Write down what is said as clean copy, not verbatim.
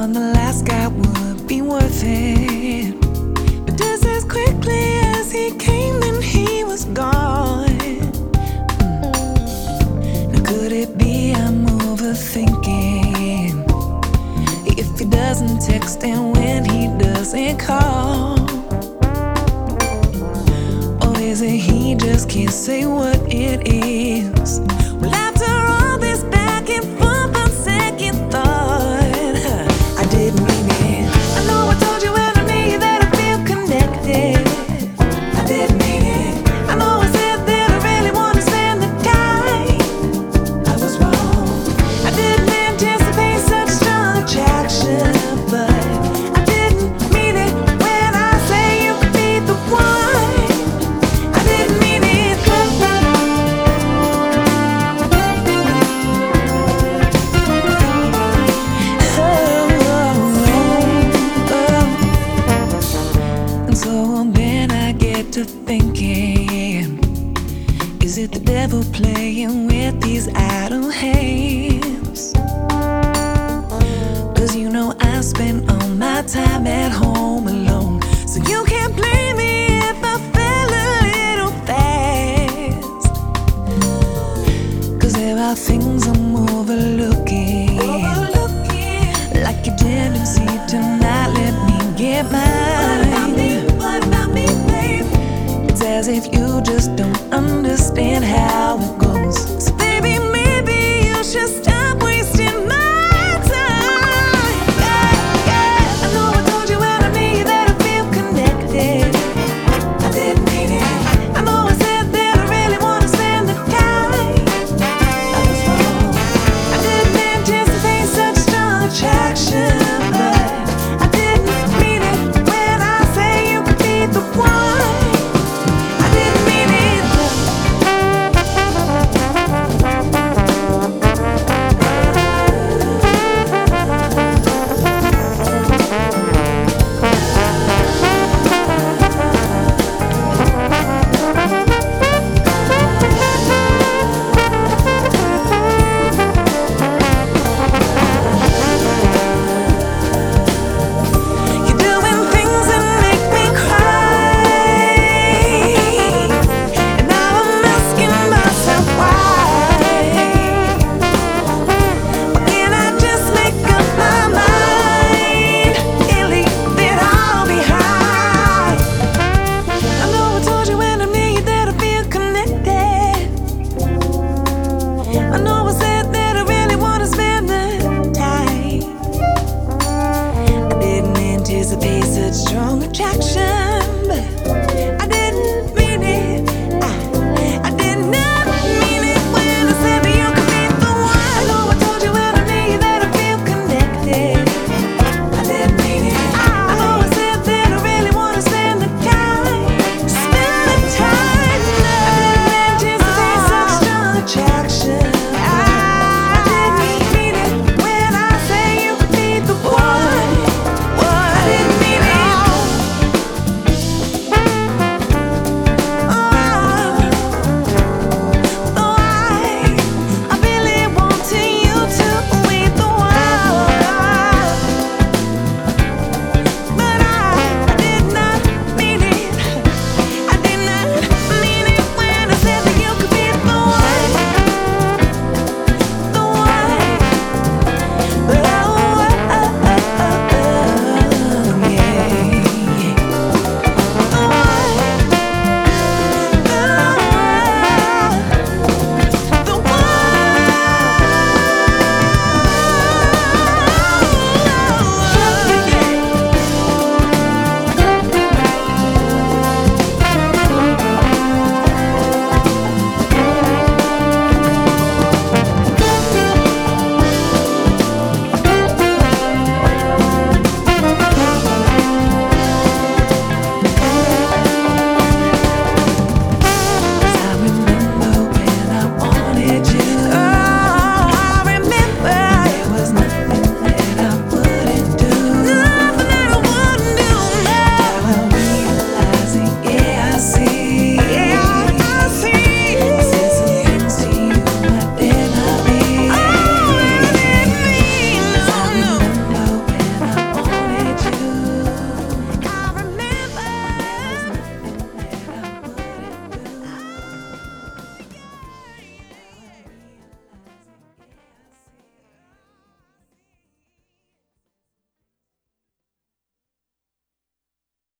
knowing the last guy would be worth it. But just as quickly as he came, then he was gone. Now could it be I'm overthinking? If he doesn't text and when he doesn't call, or is it he just can't say what it is? Well, after all this back and forth on second thought, I didn't mean it. I know I told you when I met you that I feel connected. I didn't mean it. I know I said that I really want to spend the time. I was wrong. I didn't anticipate such strong attraction, but I didn't mean it when I say you could be the one. I didn't mean it. So then I get to thinking, is it the devil playing with these idle hands? 'Cause you know I spend all my time at home alone, so you can't blame me if I fell a little fast. 'Cause there are things I'm overlooking, like your tendency to not let me get mine. As if you just don't understand how it goes.